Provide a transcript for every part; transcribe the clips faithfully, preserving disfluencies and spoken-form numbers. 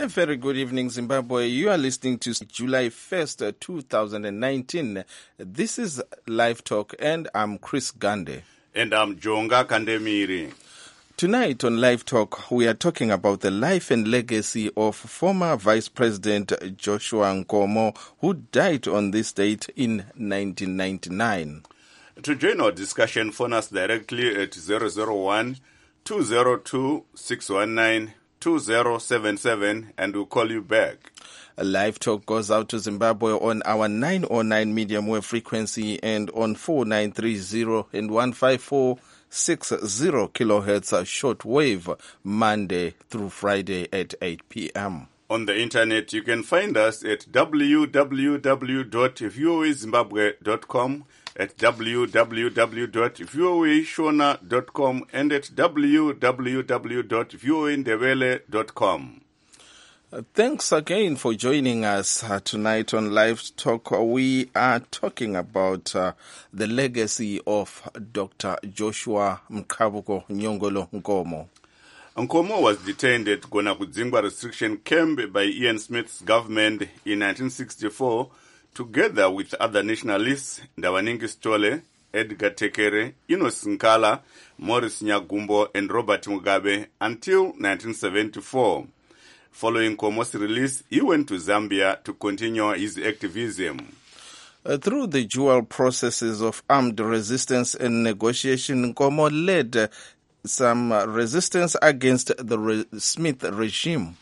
A very good evening, Zimbabwe. You are listening to July first, two thousand nineteen. This is Live Talk, and I'm Chris Gande. And I'm Jonga Kandemiri. Tonight on Live Talk, we are talking about the life and legacy of former Vice President Joshua Nkomo, who died on this date in nineteen ninety-nine. To join our discussion, phone us directly at zero zero one, two zero two, six one nine, two zero seven seven and we'll call you back. A Live Talk goes out to Zimbabwe on our nine oh nine medium wave frequency and on four nine three zero and one five four six zero kilohertz short wave, Monday through Friday at eight p.m. On the internet, you can find us at w w w dot voa zimbabwe dot com, at w w w dot voa shona dot com, and at w w w dot voa ndebele dot com. Uh, thanks again for joining us uh, tonight on Live Talk. We are talking about uh, the legacy of Doctor Joshua Mkabuko Nyongolo Nkomo. Nkomo was detained at Gonakudzingwa restriction camp by Ian Smith's government in nineteen sixty-four, together with other nationalists, Ndawaningi Stole, Edgar Tekere, Enos Nkala, Morris Nyagumbo, and Robert Mugabe until nineteen seventy-four. Following Nkomo's release, he went to Zambia to continue his activism. Uh, through the dual processes of armed resistance and negotiation, Nkomo led uh, some uh, resistance against the Re- Smith regime.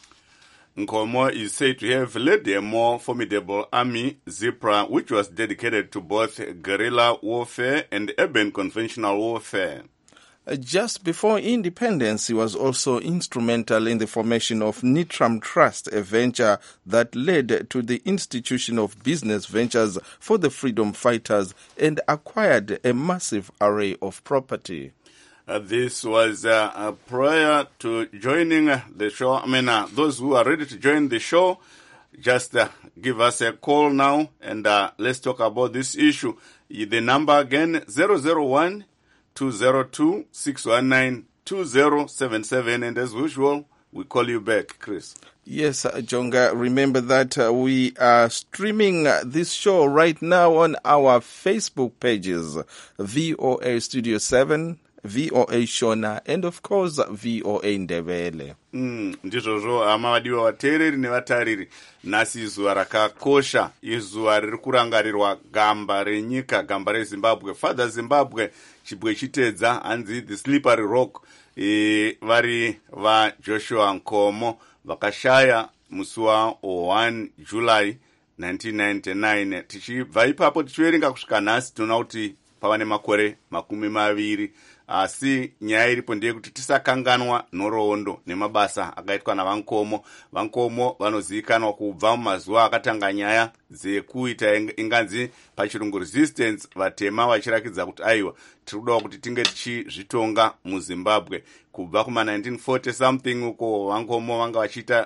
Nkomo is said to have led a more formidable army, ZIPRA, which was dedicated to both guerrilla warfare and urban conventional warfare. Uh, just before independence, he was also instrumental in the formation of Nitram Trust, a venture that led to the institution of business ventures for the freedom fighters and acquired a massive array of property. Uh, this was uh, uh, prior to joining uh, the show. I mean, uh, those who are ready to join the show, just uh, give us a call now and uh, let's talk about this issue. The number again, zero zero one, two zero two, six one nine, two zero seven seven, and as usual, we call you back, Chris. Yes, uh, Jonga, remember that uh, we are streaming uh, this show right now on our Facebook pages, V O A Studio seven, V O A Shona, and of course V O A Ndebele. Mm, ndizvozvo hama vadiwa vateereri nevatariri, nhasi zuva rakakosha, izuva riri kurangarirwa gamba renyika, gamba reZimbabwe, Father Zimbabwe, chibwe chitedza, hanzi the slippery rock, e, vari vaJoshua Nkomo vakashaya musi wa first July nineteen ninety-nine. Tichibva ipapo tichiverenga kusvika nhasi tinoona kuti pava nemakore makumi maviri. Asi nyaya iripo ndeyekuti tisakanganwa nhoroondo nemabasa akaitwa navankomo. Vankomo vanozivikanwa kubva mumazuva akatanga nyaya dzekuita inganzi pachirungu resistance, vatema vachirakidza kuti aiwa tiri kudawo kuti tinge tichizvitonga muZimbabwe. Kubva kuma nineteen forty something uko vankomo vanga vachiita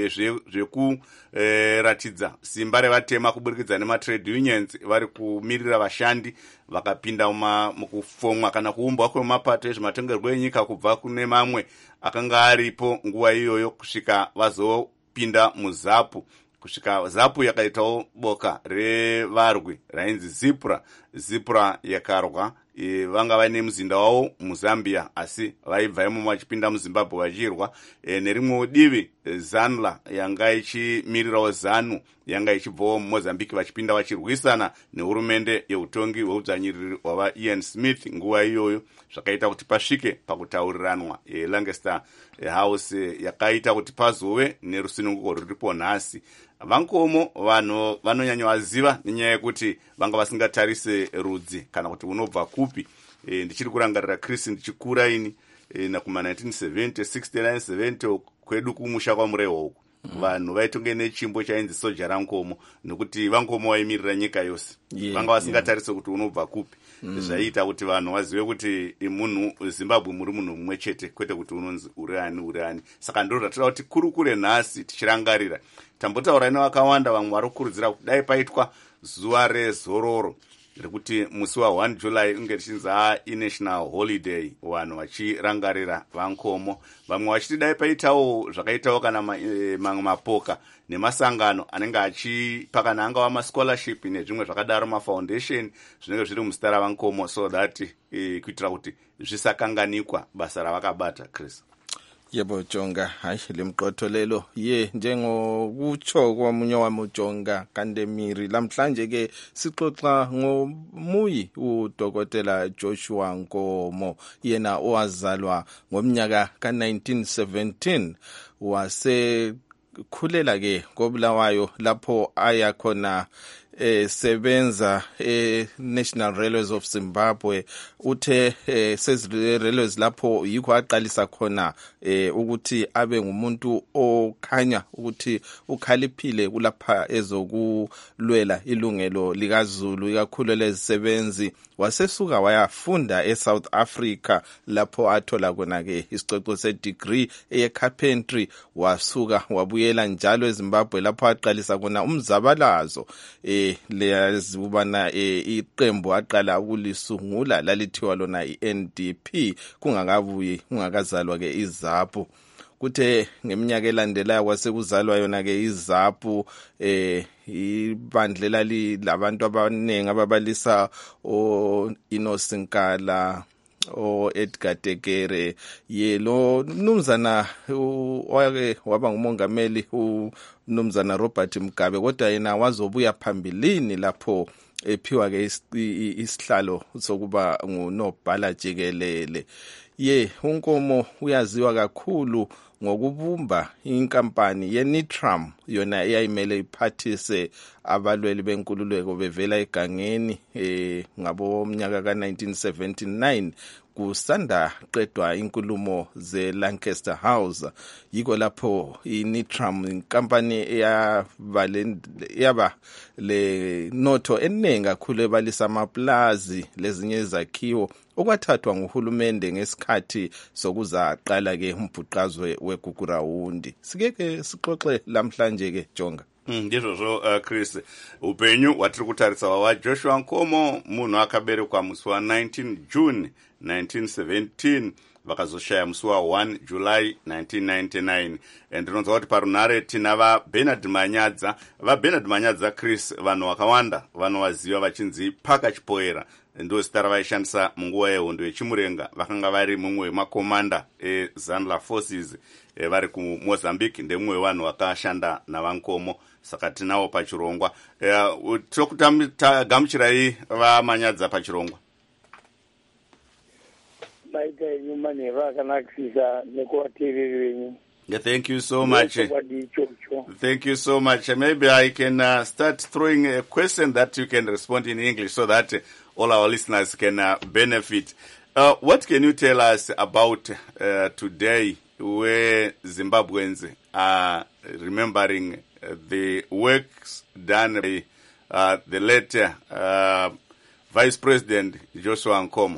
zvekuratidza simba revatema kuburikidza nematrade unions vari kumirira vashandi, vakapinda mukufomwa kana kuumbwa kwemapato ezvematongerwo enyika kubva kune mamwe akanga aripo nguva iyoyo kusvika vazopinda muZAPU. Kusvika ZAPU yakaitawo boka revarwi rainzi ZIPRA. ZIPRA yakarwa, e, vanga vaine muzinda wavo muZambia, asi vaibva imomo vachipinda muZimbabwe vachirwa. E, nerimwewo divi ZANLA yanga ichimirirawo ZANU yanga ichibvawo muMozambique vachipinda vachirwisana nehurumende yeutongi hweudzvanyiriri hwava Ian Smith nguva iyoyo, zvakaita kuti pasvike pakutauriranwa e, Lancaster House e, yakaita kuti pazove nerusununguko ruripo nhasi. Vankomo vanhu vanonyanya vaziva nenyaya yekuti vanga vasingatarise rudzi kana kuti unobva kupi. E, ndichiri kurangarira Chris ndichikura ini e, nakuma nineteen seventy, sixty-nine, seventy kwedu kumusha kwaMurewa uku. Mm. Vanhu vaitonge nechimbo chainzi soja raNkomo nekuti vankomo vaimirira nyika yose. Yeah, vanga vasingatarise yeah. kuti unobva kupi. Mm. Zvaita kuti vanhu vazive kuti munhu Zimbabwe muri munhu mumwe chete, kwete kuti unonzi uri ani uri ani. Saka ndiro ratinoda kuti kurukure nhasi tichirangarira. Tambotaura nevakawanda vamwe vari kukurudzira kuti dai paitwa zuva rezororo rekuti musi wa one July unge tichinza inational holiday vanhu vachirangarira vankomo. Vamwe vachiti dai paitawo zvakaitawo kana mamwe ma, mapoka nemasangano anenge achipa kana angava mascholarship nezvimwe zvakadaro mafoundation zvinenge zviri muzita ravankomo, so that eh, kuitira kuti zvisakanganikwa basa ravakabata. Chris. Yebo Jonga, hayi lemqotholelo ye njengokutsho kwamunye wamujonga Kandemiri. Lamhlanje ke sixoxa ngomuyi uDokotela Joshua Nkomo, yena owazalwa ngomnyaka ka nineteen seventeen, wase khulela ke koBulawayo lapho aya khona eh sebenza eh National Railways of Zimbabwe. Uthe eh sezi railways lapho yikho aqalisa khona eh ukuthi abe ngumuntu okhanya ukuthi ukhaliphile kulapha ezokulwela ilungelo likaZulu ikakhulu lezisebenzi. Wasesuka wayafunda eSouth Africa lapho athola khona ke isicoco sedegree ecarpentry. Wasuka wabuyela njalo eZimbabwe lapho aqalisa khona umzabalazo eh leyazi ubana iqembu aqala ukulisungula lalithiwa lona i-N D P kungakabuyi ungakazalwa ke iZAPU. Kuthe ngeminyaka elandelayo kwasekuzalwa yona ke iZAPU, eh ibandlela labantu abanengi ababalisa o Inosinkala o Edgar Tegere. Yelo mnumzana wake waba ngumongameli uMnumzana Robert Mugabe, kodwa yena wazobuya phambilini lapho ephiwa ke isihlalo sokuba ngunobhala jikelele. Ye uNkomo uyaziwa kakhulu ngokubumba inkampani yeNitram, yona eyayimele iphathise abalweli benkululeko bevela egangeni eh ngabo mnyaka ka nineteen seventy-nine. Kusanda qedwa inkulumo ze Lancaster House, yiko lapho iNitram inkampani eyaba yaba le notho enengi kakhulu ebalisa amaplazi lezinye izakhiwo okwathathwa nguhulumende ngesikhathi sokuzaqala ke umbhuqazwe weGugurawundi. Sikeke sixoxe lamhlanje ke Jonga. Ndizvozvo uh, Chris, upenyu watiri kutarisa wa Joshua Nkomo, munhu akaberekwa musi wa nineteen June nineteen seventeen, vakazoshaya musi wa one July nineteen ninety-nine. Ndinonzwa kuti parunhare tina vaBernard Manyadza. VaBernard Manyadza, Chris, vanhu vakawanda vanovaziva vachinzi Paka Chipoera, ndo zita ravaishandisa munguva yehondo yechimurenga. Vakanga vari mumwe wemakomanda eZanla Forces e, vari kuMozambique. Ndemumwe wevanhu vakashanda navankomo, saka tinawo pachirongwa. E, tokutagamuchirai vaManyadza pachirongwa. Yeah, thank you so much. Thank you so much. Maybe I can uh, start throwing a question that you can respond in English so that uh, all our listeners can uh, benefit. Uh, what can you tell us about uh, today, where Zimbabweans are remembering uh, the works done by uh, the late uh, Vice President Joshua Nkomo?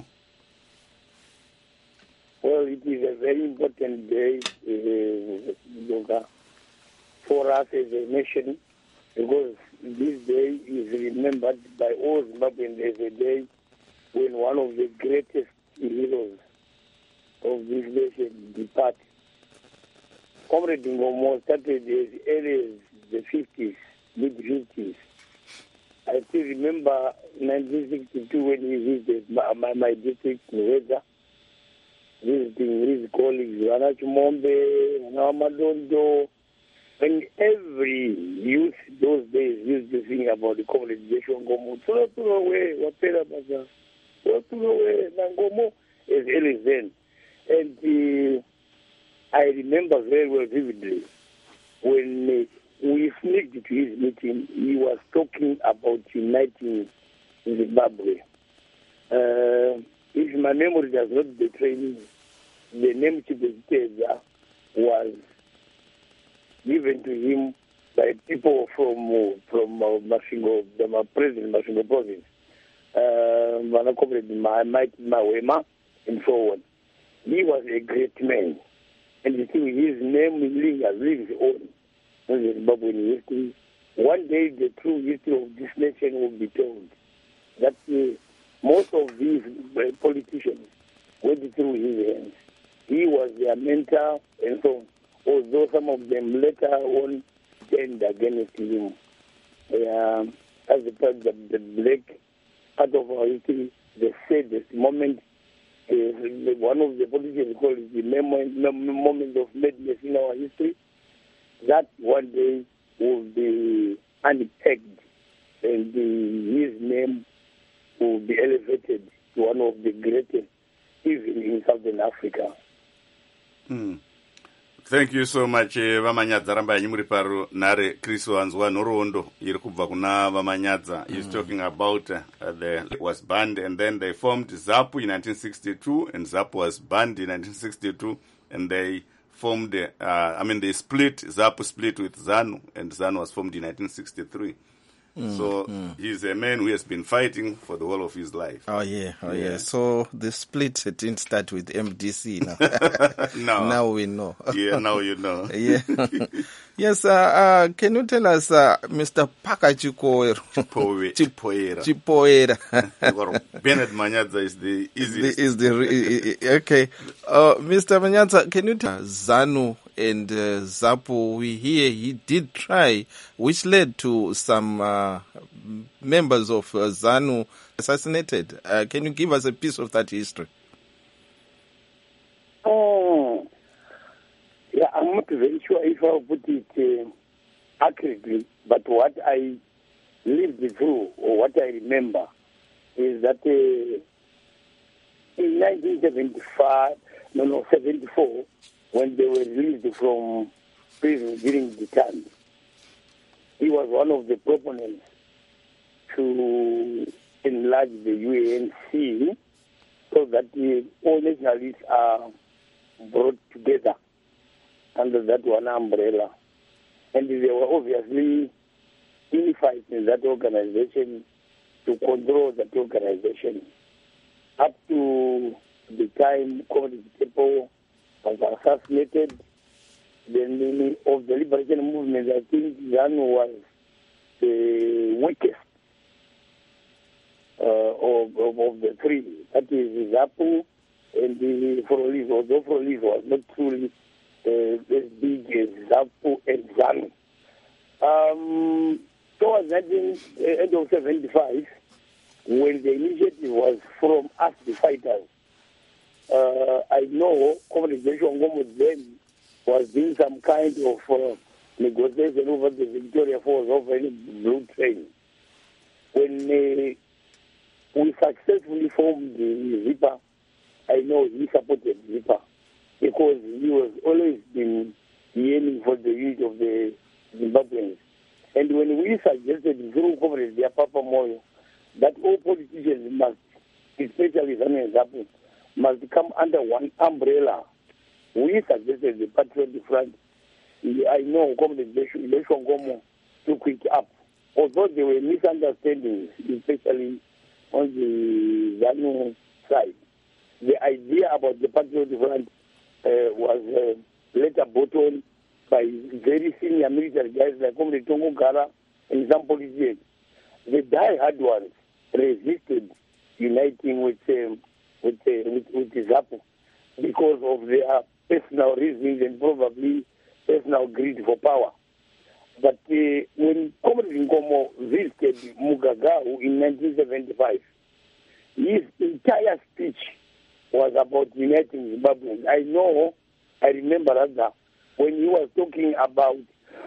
Well, it is a very important day uh, for us as a nation, because this day is remembered by all Zimbabweans as a day when one of the greatest heroes of this nation departed. Comrade Nkomo started as early as the fifties, mid-fifties. I still remember nineteen sixty-two when he visited my, my, my district in Weza, visiting his colleagues, Rana Chumombe, Rana Madondo, and every youth those days used to sing about the Comrade Joshua Nkomo. Tura tura away, wapera basa. Tura tura away, Nkomo as early then. And uh, I remember very well vividly when uh, we sneaked to his meeting, he was talking about uniting Zimbabwe. Uh, if my memory does not betray me, the name Chibuziteza was given to him by people from uh, from uh, Masvingo, the uh, President Masvingo province, uh, Mike Mawema, and so on. He was a great man, and still his name lingers, lives on in Zimbabwean history. One day, the true history of this nation will be told. that uh, most of these uh, politicians went through his hands. He was their mentor and so on, although some of them later on turned against him. Uh, as the, the, the black part of our history, the saddest moment, uh, one of the politicians called it the moment, moment of madness in our history, that one day will be unpacked and the, his name will be elevated to one of the greatest even in Southern Africa. Mm. Thank you so much Vamanyadza Rambanyi muri paro nare Chris Wanzwa Norondo iri kubva kuna Vamanyadza. He's mm. talking about uh, the was banned and then they formed ZAPU in nineteen sixty-two and ZAPU was banned in nineteen sixty-two and they formed uh, I mean they split ZAPU split with ZANU and ZANU was formed in nineteen sixty-three. Mm, so mm. he's a man who has been fighting for the whole of his life. Oh yeah, oh yeah. yeah. So the split didn't start with M D C now. no. Now we know. Yeah, now you know. Yeah. Yes, uh, uh, can you tell us, uh, Mister Paka Chipoera? Chipoera. Chipoera. Bernard Manyadza is the easiest. The, is the, okay. Uh, Mister Manyadza, can you tell us, ZANU and uh, ZAPU, we hear he did try, which led to some uh, members of uh, ZANU assassinated. Uh, can you give us a piece of that history? Oh, yeah, I'm not very sure if I'll put it uh, accurately, but what I lived through or what I remember is that uh, in nineteen seventy-five, no, no, seventy-four, when they were released from prison during the time, he was one of the proponents to enlarge the U N C so that the, all nationalists are brought together under that one umbrella. And they were obviously unified in that organization to control that organization. Up to the time Comrade Tepo was assassinated, then of the liberation movement, I think ZANU was the weakest uh, of, of, of the three. That is ZAPU and the Frolizo, although Frolizo was not truly uh, as big as ZAPU and ZANU. Um, towards that uh, end of seventy-five, when the initiative was from us, the fighters, uh, I know Comrade Joshua Ngomo then was doing some kind of uh, negotiation over the Victoria Falls of any blue train. When uh, we successfully formed the Zipper, I know he supported Zipper because he was always been yearning for the unity of the Zimbabweans. And when we suggested through Comrade Papa Moyo that all politicians must, especially ZANU and ZAPU, must come under one umbrella, we suggested the Patriotic Front. I know Comrade Joshua Ngomo took it up. Although there were misunderstandings, especially on the ZANU side, the idea about the Patriotic Front uh, was uh, later brought on by very senior military guys like Comrade Tongo Gara and some politicians. The die-hard ones resisted uniting with um, with, uh, with, with ZAPU because of their personal reasons and probably personal greed for power. But uh, when Comrade Nkomo visited Mugagau in nineteen seventy-five, his entire speech was about uniting Zimbabweans. I know, I remember that when he was talking about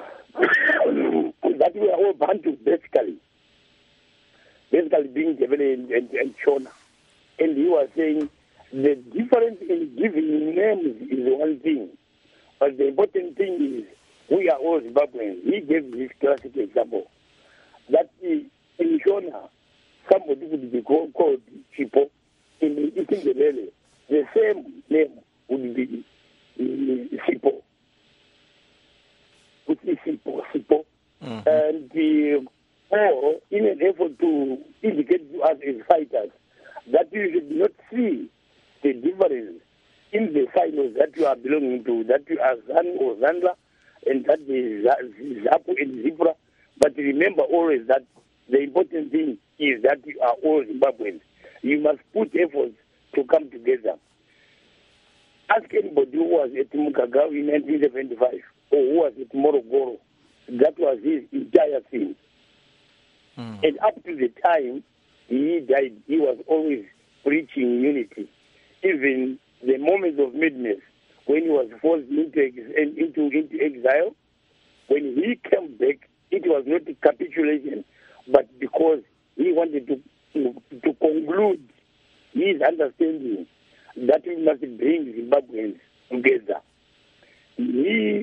that we are all Bantu, basically, basically being Jebele and, and, and Shona. And he was saying the difference in giving names is one thing, but the important thing is we are all Zimbabweans. He gave this classic example that in Shona, somebody would be called, called Chipo. In Isindebele, the same name would be Sipo. Which is Sipo, Sipo. Mm-hmm. And the, or in an effort to indicate to us as fighters that you should not see the difference in the silos that you are belonging to, that you are ZANU or ZANLA, and that is ZAPU and ZIPRA. But remember always that the important thing is that you are all Zimbabweans. You must put efforts to come together. Ask anybody who was at Mukagawa in nineteen seventy-five or who was at Morogoro. That was his entire thing. Mm. And up to the time he died, he was always preaching unity. Even the moments of madness, when he was forced into, into, into exile, when he came back, it was not a capitulation, but because he wanted to, to, to conclude his understanding that we must bring Zimbabweans together. He,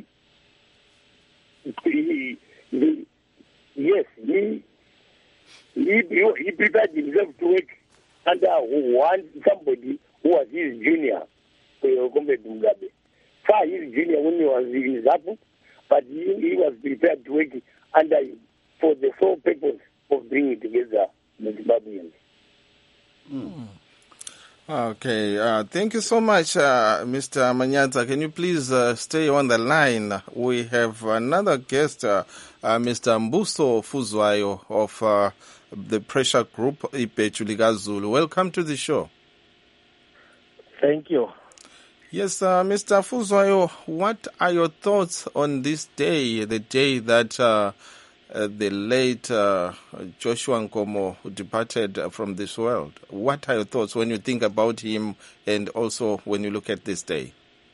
he, he yes, he, he, he prepared himself to work under one somebody who was his junior, Mugabe. Far his junior when he was in Zapu, but he, he was prepared to work under him for the sole purpose of bringing together the Zimbabweans. Mm. Okay, uh, thank you so much, uh, Mister Manyaza. Can you please uh, stay on the line? We have another guest, uh, uh, Mister Mbuso Fuzwayo of uh, the pressure group Ipechuligazulu. Welcome to the show. Thank you. Yes, uh, Mister Fuzwayo, what are your thoughts on this day, the day that uh, uh, the late uh, Joshua Nkomo departed from this world? What are your thoughts when you think about him and also when you look at this day?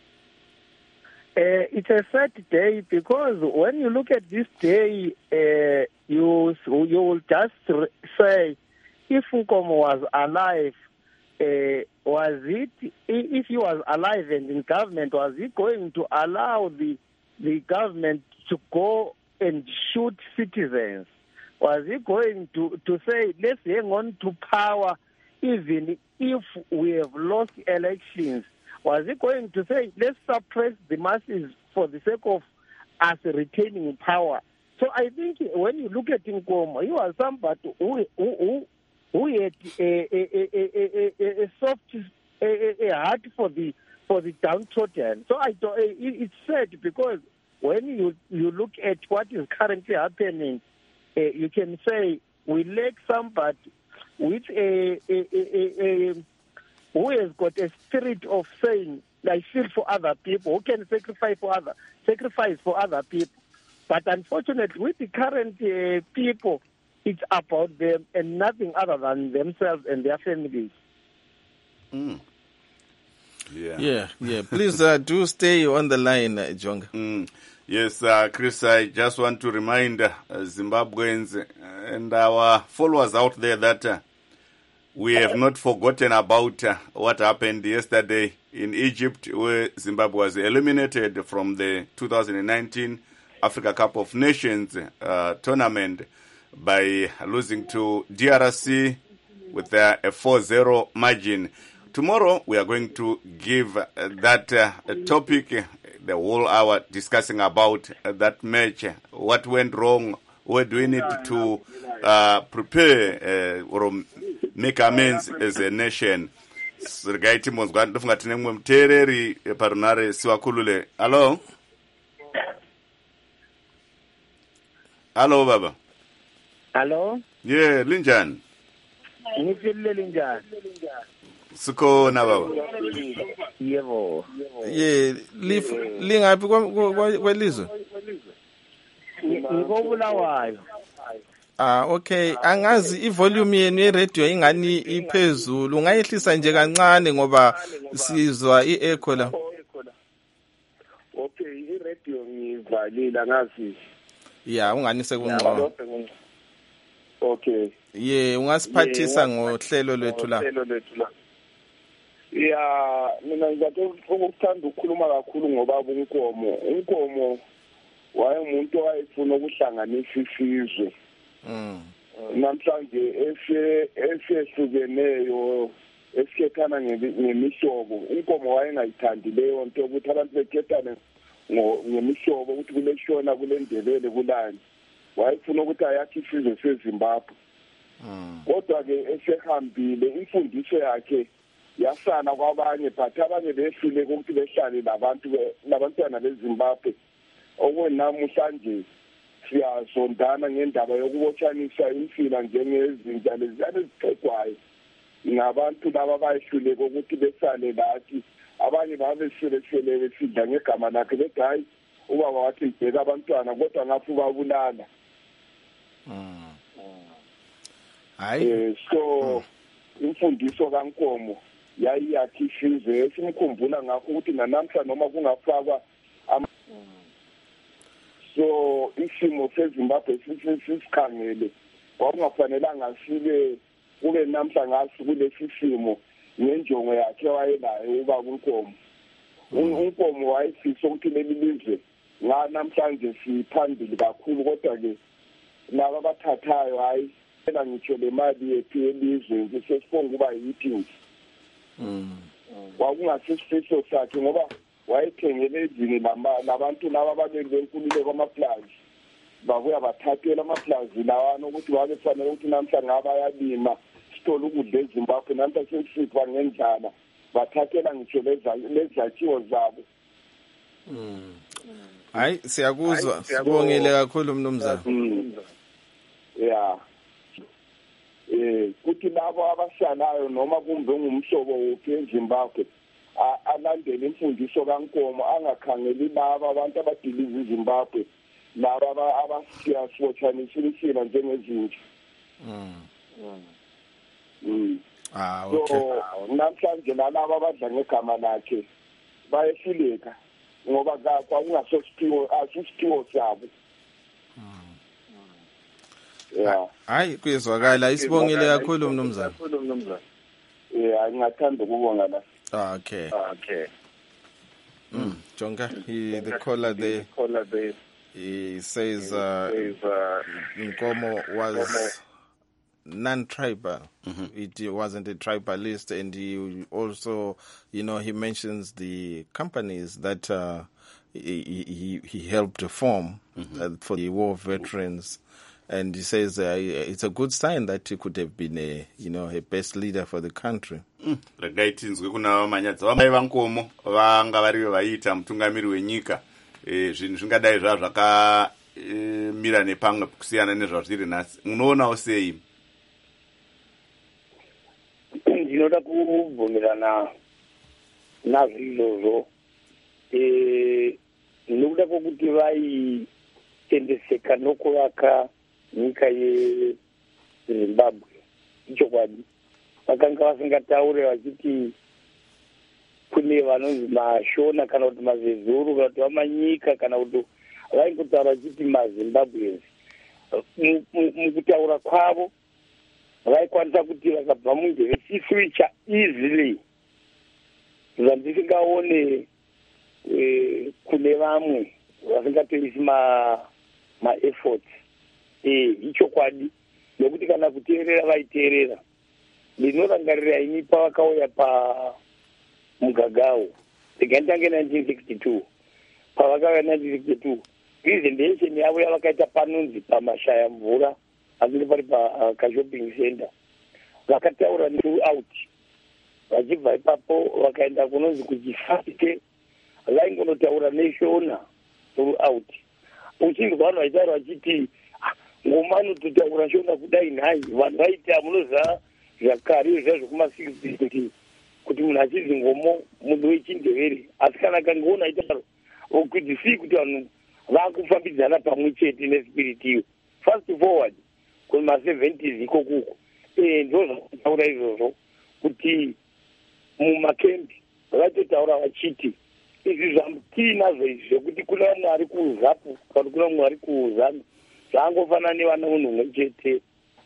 Uh, it's a sad day because when you look at this day, uh, you you will just say, if Nkomo was alive, uh, was it, if he was alive and in government, was he going to allow the the government to go and shoot citizens? Was he going to, to say, let's hang on to power even if we have lost elections? Was he going to say, let's suppress the masses for the sake of us retaining power? So I think when you look at Nkomo, he was somebody who, who, who, who had a, a, a, a, a soft a, a heart for the for the downtrodden. So I don't, it's sad because when you, you look at what is currently happening, uh, you can say we lack somebody with a, a, a, a, who has got a spirit of saying, I feel for other people, who can sacrifice for other, sacrifice for other people. But unfortunately, with the current uh, people, it's about them and nothing other than themselves and their families. Mm. Yeah. Yeah, yeah. Please uh, do stay on the line, uh, Jonga. Mm. Yes, uh, Chris, I just want to remind uh, Zimbabweans and our followers out there that uh, we have not forgotten about uh, what happened yesterday in Egypt, where Zimbabwe was eliminated from the two thousand nineteen Africa Cup of Nations uh, tournament by losing to D R C with uh, a four zero margin. Tomorrow, we are going to give uh, that uh, topic, uh, the whole hour, discussing about uh, that match, uh, what went wrong, where do we need to uh, prepare uh, or make amends as a nation. Sirgaiti mozwa ndofunga tinemwe mtereri parunare siwakulule. Hello? Hello, baba. Hello? Yeah, linjani? Nifile linjani? Suko na baba. Yebo. Yeah, live lingapi kwelizwe? Ngiko Bulawayo. Ah, okay. Angazi ivolume yenu ye-radio ingani iphezulu. Ungayehlisa nje kancane ngoba sizwa i-echo la. Okay, i-radio ngivalile angazi. Yeah, unganise kungcono. Okay. Yeah, ungasiphathisa ngohlelo lwethu la. Yeah, mina ngizathe ukuthanda ukukhuluma kakhulu ngoba uNkomo. uNkomo wayemuntu owayefuna ukuhlanganisa isizwe. Mm. Namhlanje ese esehlukeneyo esikhethana ngemihlobo. uNkomo wayengayithandi leyo nto ukuthi abantu bekhethane ngemihlobo ukuthi kuleshona kulendebele kulani. Wayefuna ukuthi ayakhe isizwe seZimbabwe. Mm. Kodwa ke esehambile imfundiso yakhe yasana kwabanye but abanye befile ukuthi behlale labantu labantwana beZimbabwe okwenamuhlanje siyazondana ngendaba yokubotshanisa imfila njengezinja leziyana ezixegwayo ngabantu laba bayehluleka ukuthi besale lathi abanye babesheleshele besidla ngegama lakhe bethi hayi ubaba wathi ibheka abantwana kodwa ngathi ubabulala. Hayi so imfundiso kaNkomo yayiyathi isizwe simkhumbula ngakho ukuthi nanamhla noma kungafakwa so isimo seZimbabwe sisikhangele kwakungafanelanga sibe kube namhla ngathi kulesi simo ngenjongo yakhe wayelayo uba uNkomo uNkomo wayefisa ukuthi leli lizwe la namhlanje siphambili kakhulu kodwa ke laba abathathayo hayi ena ngitsho le mali yethu yelizwe kusesifuna kuba yithi mm kwakungasifiso sakhe ngoba wayethengele ezini labantu laba ababenkululeko kwamaplazi babuya bathathela amaplazi lawana ukuthi wabefanele ukuthi namhla ngaba yalima sithola ukudla eZimbabwe namhla sesipha ngendlala bathathela ngitsho lezakhiwo zabo. Mm. Hayi siyakuzwa sibongile kakhulu mnumzana. Yeah. Eh kuthi labo abasalayo noma kumbe ngumhlobo wophi eZimbabwe alandele imfundiso kaNkomo angakhangeli laba abantu abadiliza eZimbabwe laba abasiyasothanisa insila njengezinja. Mm. Mm. Ah okay. So namhlanje laba abadla ngegama lakhe bayehluleka ngoba kwakungasosiphiwo asisiphiwo sabo. Yeah. Hayi kuyezwakala isibongile kakhulu mnumzana. Yeah, ngingathanda ukubonga la. Okay. Okay. Mm. Jonga, he the caller there. Caller there. He says uh, uh Nkomo was non-tribal. Mm-hmm. It wasn't a tribalist, and he also, you know, he mentions the companies that uh, he, he he helped form mm-hmm. uh, for the war veterans. And he says uh, it's a good sign that he could have been a, you know, a best leader for the country. Regaitinzwe kuna manyadza vamai vaNkomo vanga varivo vaita mutungamiri wenyika zvinhu zvingadai zvava zvakamira nepamwe kusiyana nezvazviri nhasi. Munoonawo sei? Ndinoda kubvumirana nazvo izvozvo. Ndinoda kuti vaitendeseka nokuvaka nyika yeZimbabwe ichokwadi vakanga vasingataure vachiti kune vanonzi mashona kana kuti mazezuru kana kuti vamanyika kana kuti vaingotaura vachiti maZimbabweans. Mukutaura kwavo vaikwanisa kuti vakabva munzeve chiswicha easily zvandisingaone kune vamwe vasingatoisi maefforts. Eh ichokwadi nekuti kana kuteerera vaiteerera. Ndinorangarira ini pavakauya pa mugagawo ndikantange nineteen sixty-two pavakauya nineteen sixty-two presentation yavo yavakaita panonzi pamashaya mvura asiri pari pakashopping center vakataura throughout vachibva ipapo vakaenda kunonzi kuchifasite vaingonotaura neshona throughout. Uchinzwa vanhu vaitaura vachiti ngoma anototaura shona kudai nhai vanhu vaita munoziva zvakare zvazvokumasixties kuti kuti munhu achinzi ngomo munhu wechindevere asi kana kangeona aitaura okuti sii kuti vanhu vakufambidzana pamwe chete nespiriti iyo fast forward kumaseventies iko kuko ndo zvakutaura izvozvo kuti mumakembi vaitotaura vachiti izvi zvamutiinazvo izvi zvekuti kuna vamwe ari kuzapu kana kuna vamwe ari kuzanu zvangofanana nevana munhu umwe chete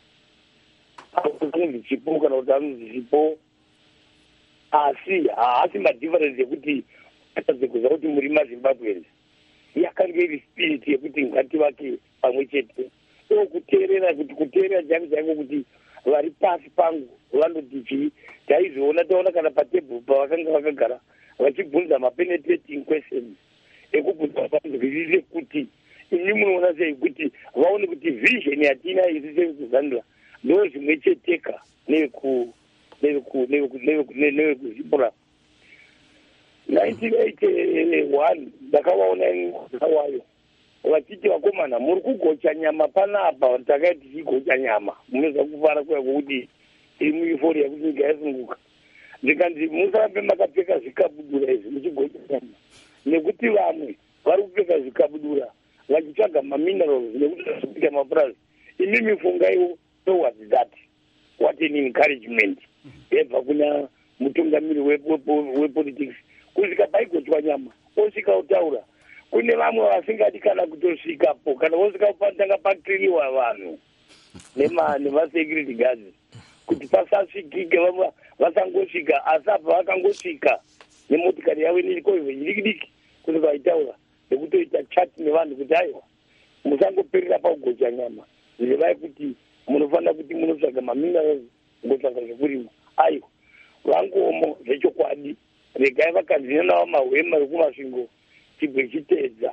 anonzi chipo kana kuti anonzi chipo asi haasi madifference yekuti atadze kuziva kuti muri maZimbabweans yakanga iri spirit yekuti ngativake pamwe chete so kuteerera kuti kuteerera jangu jangu kuti vari pasi pangu vanoti chii taizviona taona kana patebhuru pavakanga vakagara vachibvunza mapenetrating questions ekubvunza vanzwisise kuti ini munoona sei kuti vaone kuti vision yatina isi sekuzanira ndo zvimwe cheteka nevekuzipura. nineteen eighty-one ndakavaona wayo vachiti vakomana muri kugocha nyama panapa takaiti tichigocha nyama munoza kufara kuya kwokuti iri muifori yakuti nyika yasunguka ndikanzi musarambe makapfeka zvikabudura izvi muchigocha nyama nekuti vamwe vari kupfeka zvikabudura vachitsvaga maminerals nekuti vazopika mapurazi imi mifungaiwo so what that what an encouragement yabva kuna mutungamiri wepolitics kusvika paigochwa nyama osvika utaura kune vamwe vasingadi kana kutosvikapo kana vosvika patanga pakririwa vanhu nevasecurity guards kuti pasasvikike vamwe vasangosvika asi apa vakangosvika nemotikari yavo inikoive diki diki kuti vaitaura nekutoita chat nevanhu kuti aiwa musangoperera pakugocha nyama zivai kuti munofanira kuti munotsvaga maminerals ngotsvaga zvekurima aiwa vangomo zvechokwadi regai vakanzinanawo mahwema ekumasvingo chibwe chiteedza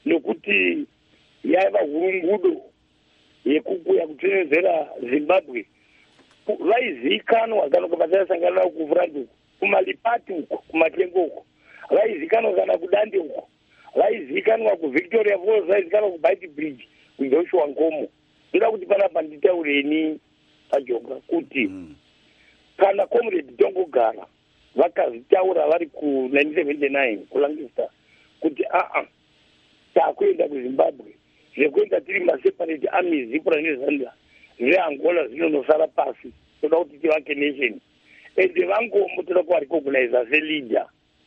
nekuti yaiva hurungudo yekukuya kutenedzera Zimbabwe vaizikanwa kana kuvatasangana navo kuvurandi uko kumalipati uko kumatengo uko vaizikanwa kana kudande uko vaizikanwa kuvictoria falls vaizikanwa kubite bridge kujoshua ngomo ndoda kuti panapa nditaureni pajonga kuti mm. kana comrade Tongogara vakazitaura vari ku nineteen seventy-nine kulancaster kuti aa takuenda kuZimbabwe zvekuenda tiri maseparate armies zipura nezambia zveangola zvinonosara pasi toda kuti tivake nation ende vangomo toda kuvarecogniza seleader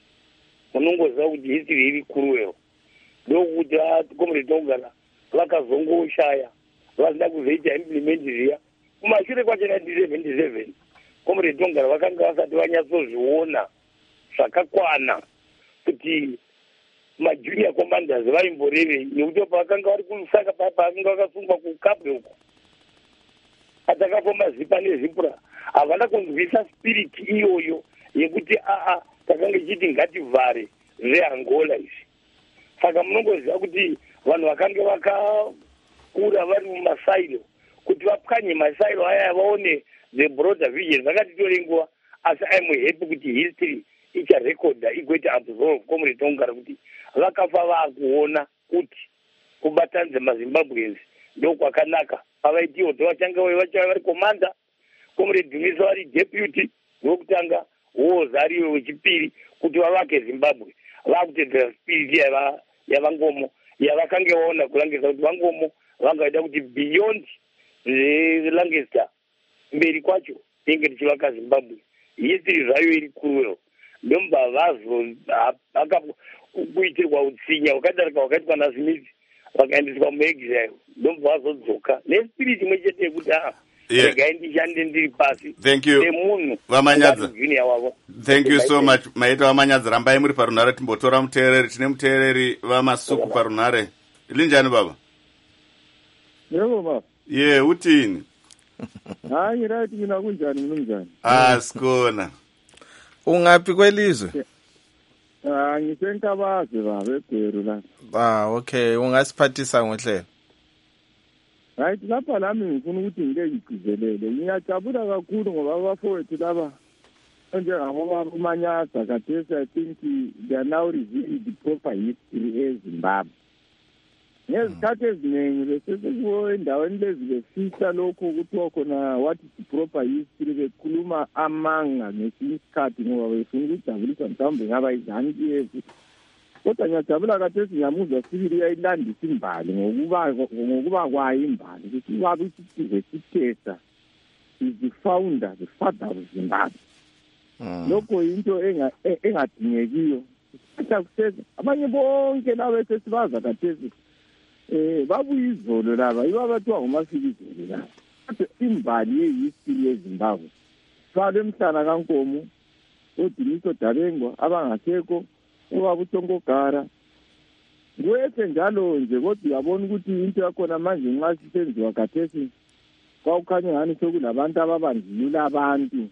munongoziva kuti history iri kuruwero ndokuti comrade Tongogara vakazongoshaya vasina kuzoita implement zviya kumashure kwacho nineteen seventy-seven comrade Tongogara vakanga vasati vanyatsozviona zvakakwana kuti majunior commanders vaimborevei nekuti pavakanga vari kusaka pavakanga vakasungwa kukabwe uko atakafamba zipa nezipura havana kunzwisa spirit iyoyo yekuti aa takanga ichiti ngativhare zveangola izvi saka munongoziva kuti vanhu vakanga vakakura vari mumasailo kuti vapwanye masailo aya vaone the broader vision vakatitora nguva asi I'm happy kuti history icharekodha igoita absolve comrade Tongogara kuti vakafa vakuona kuti kubatanidza maZimbabweans ndokwakanaka pavaitiwo dzavachanga vachava vari commander comrade Dumisa vari deputy ndokutanga Woza ariwe wechipiri kuti vavake Zimbabwe vakutedzera spirit yava yavangomo yavakanga vaona kulangisa kuti vangomo vangaida kuti beyond Lancaster mberi kwacho inge tichivaka Zimbabwe history zvayo iri kuruwero ndomba vazo kuitirwa utsinya hwakadarika hwakaitwa naSmith vakaendeswa muexile ndomba vazodzoka nespirit imwe chete yekuti a regai ndishande ndiri pasi semunhu vamanyadza junior wavo. Thank you so much maita vamanyadza rambai muri parunhare timbotora muteereri tine muteereri vamasuku parunhare linjani baba yebo baba ye utini hayi right mina kunjani munjani ah sikona ungapi kwelizwe ah ngisenkabaze baba eGweru la ah okay ungasiphathisa ngohlelo right lapha lami ngifuna ukuthi ngike ngigcizelele ngiyajabula kakhulu ngoba abafowethu laba njengabo baManyadza kathesi I think they are now revealing the proper history eZimbabwe ngezikhathi eziningi besesikuwo endaweni lezi befisa lokho kuthiwa khona what is the proper history bekhuluma amanga ngesinye isikhathi ngoba befuna ukujabulisa mhlawumbe ngaba izanki yethu kodwa ngiyajabula kathesi ngiyamuzwa sibili uyayilandisa imbali ngokuba ngokuba kwayo imbali ukuthi ubaba isizwe sithesa is the founder the father of Zimbabwe lokho into engadingekiyo abanye bonke laba esesibaza kathesi eh babuyizolo laba yiba bathiwa ngumafikizolo laba kodwa imbali yehistory yeZimbabwe sale emhlana kaNkomo uDiniso Dabengwa abangasekho ubaba Tongogara kwese njalo nje kodwa uyabona ukuthi into yakhona manje nxa sisenziwa kathesi kwaukhanya ngani sokulabantu ababandlula abantu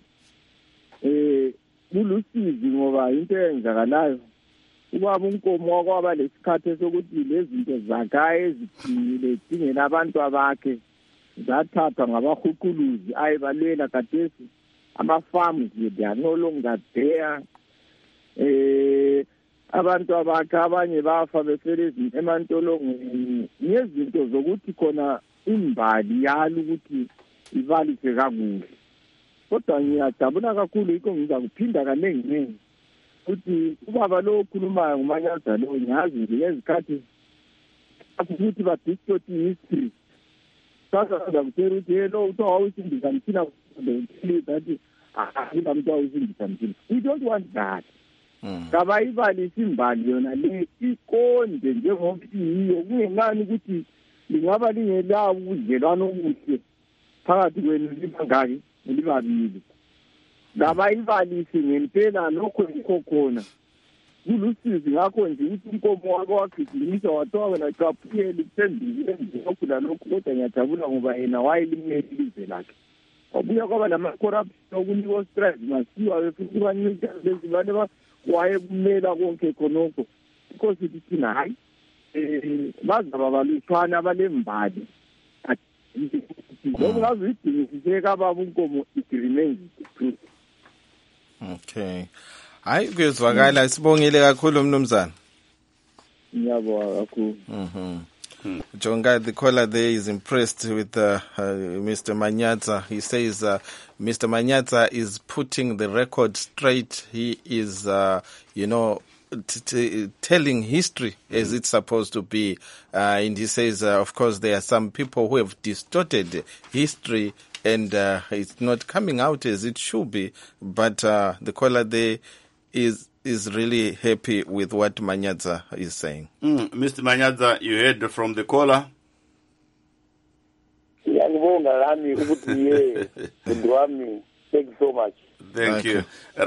eh kulusizi ngoba into eyenzakalayo ubaba uNkomo wakwaba lesikhathi sokuthi lezinto zakaye ezithile dingela abantu abakhe zathathwa ngabahuquluzi ayibalela kathesi ama farms they are no longer there eh abantu abakhe abanye bafa befele emantolongweni ngezinto zokuthi khona imbali yalo ukuthi ibalise kakuhle. Kodwa ngiyajabula kakhulu yikho ngiza kuphinda kaningi ningi ukuthi ubaba lo okhulumayo nguManyaza lo ngiyazi nje ngezikhathi ukuthi ba distort history. Sasa ngakutshela ukuthi yelo uthi awusindisa mthina ukuthi akuba umuntu awusindisa mthina. We don't want that. Kaba ibalisa imbali yona le ikonde njengoba iyiyo kungenani ukuthi lingaba lingelawo ubudlelwano obuhle phakathi kwenu libangaki libabili. Kaba ibalisi ngempela lokho yikho khona kulusizi ngakho nje ukuthi inkomo wakho wagijimisa wathiwa wena caphuyeli kusendile lokhu lalokhu kodwa ngiyajabula ngoba yena wayelimele ilizwe lakhe. Wabuya kwaba nama-corruption okunikwa strike masiwa befuthi banika lezi bane wayekumela konke khonokho because it thina hayi eh bazaba balutshwana abalembali lokho ngazidingisise kababa unkomo it remains true. Okay, hayi kuyezwakala, sibongile kakhulu mnumzana. Ngiyabonga kakhulu. Mhm. Jonga, the caller there is impressed with uh, uh, Mister Manyaza. He says uh, Mister Manyaza is putting the record straight. He is, uh, you know, t- t- telling history as it's supposed to be. Uh, and he says, uh, of course, there are some people who have distorted history and uh, it's not coming out as it should be. But uh, the caller there is is really happy with what Manyaza is saying. Mm, Mister Manyaza, you heard from the caller. Thank you so much. Thank you.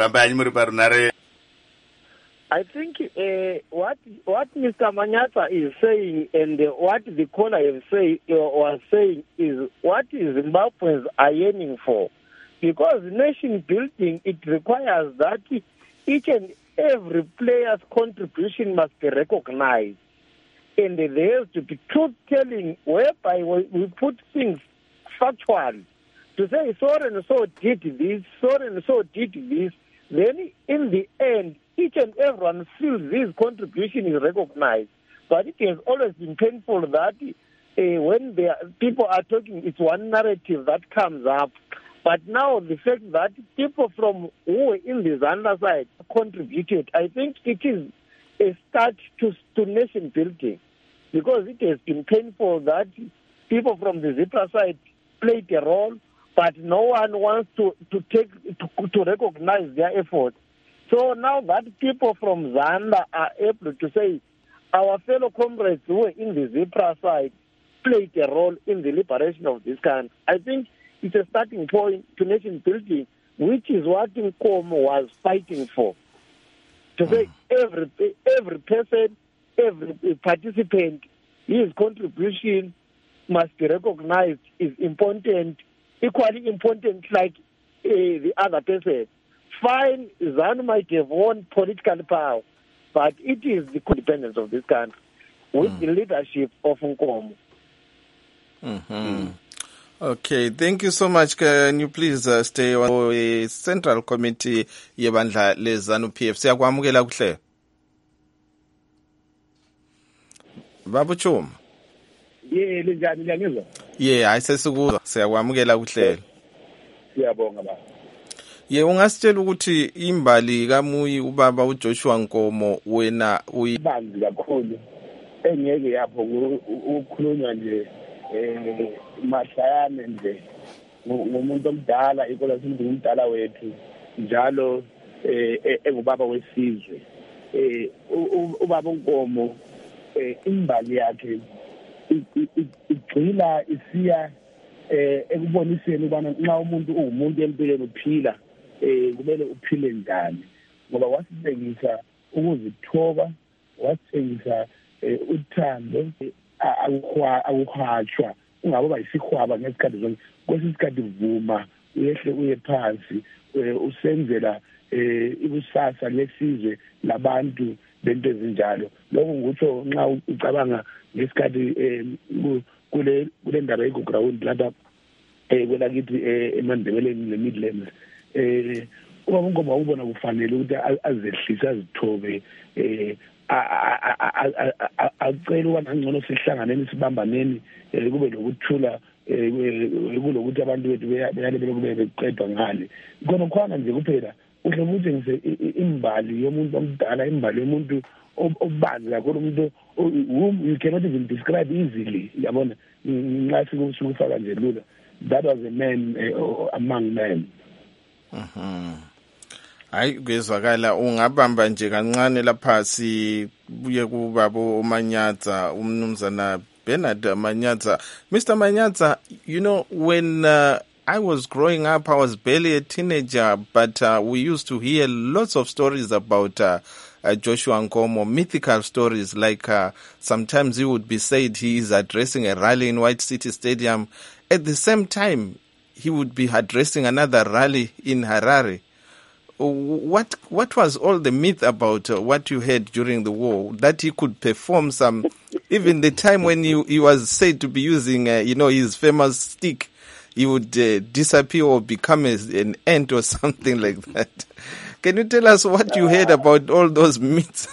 I think uh, what what Mister Manyaza is saying and uh, what the caller is say, uh, was saying is what Zimbabweans are yearning for. Because nation building, it requires that each and every player's contribution must be recognized. And there has to be truth-telling whereby we put things factual. To say so and so did this, so and so did this, then in the end, each and everyone feels this contribution is recognized. But it has always been painful that uh, when they are, people are talking, it's one narrative that comes up. But now the fact that people from who were in the Zanda side contributed, I think it is a start to, to nation building. Because it has been painful that people from the Zipra side played a role, but no one wants to, to take to, to recognize their effort. So now that people from Zanda are able to say our fellow comrades who were in the Zipra side played a role in the liberation of this country, I think it's a starting point to nation building, which is what Nkomo was fighting for. To say every every person, every participant, his contribution must be recognized is important, equally important like uh, the other person. Fine, ZANU might have won political power, but it is the independence of this country with mm. the leadership of Nkomo. Mm-hmm. Mm. Okay, thank you so much. Can you please uh, stay on the Central Committee yebandla le ZANU P F? Siyakwamukela kuhle. Babu Chuma. Ye linjani ngiyangizwa? Ye, ayisesikuza. Siyakwamukela kuhle. Siyabonga baba. Ye, ungasitshela ukuthi imbali kaMuyi ubaba uJoshua Nkomo wena uyibanzi kakhulu engeke yapho ukukhulunywa nje eh mahlayane nje ngomuntu omdala ikola sindu umdala wethu njalo eh engubaba wesizwe eh ubaba uNkomo eh imbali yakhe igcila isiya eh ekuboniseni ubana nxa umuntu ungumuntu empilweni uphila eh kumele uphile njani ngoba wasibengisa ukuzithoba wasibengisa uthando awukhwatshwa ungabe bayisihwaba ngesikhathi zonke kwesisikhathi vuma uyehle uye phansi usenzela ikusasa lesizwe labantu bento ezinjalo lokho ngutho nxa ucabanga ngesikhathi kule kule ndaba yeground lapha eh kwela kithi eMandebeleni neMidlands eh ubaba uNkomo wawubona kufanele ukuthi azehlise azithobe eh acela ukwana ngcono sihlanganeni sibambaneni kube lokuthula kulokuthi abantu bethu beyale belokube beqedwa ngale khona khona nje kuphela uhle ukuthi ngize imbali yomuntu omdala imbali yomuntu obanzi kakhulu umuntu whom you cannot even describe easily yabona nxa sikufaka nje lula. That was a man uh, among men. Mhm. Hayi kwezwakala ungabamba nje kancane lapha sibuye kubabo Manyadza umnumzana Bernard Manyadza. Mister Manyadza, you know, when uh, I was growing up, I was barely a teenager, but uh, we used to hear lots of stories about uh, uh, Joshua Nkomo, mythical stories, like uh, sometimes he would be said he is addressing a rally in White City Stadium. At the same time, he would be addressing another rally in Harare. What what was all the myth about uh, what you heard during the war, that he could perform some, even the time when he, he was said to be using, uh, you know, his famous stick, he would uh, disappear or become a, an ant or something like that. Can you tell us what you heard about all those myths?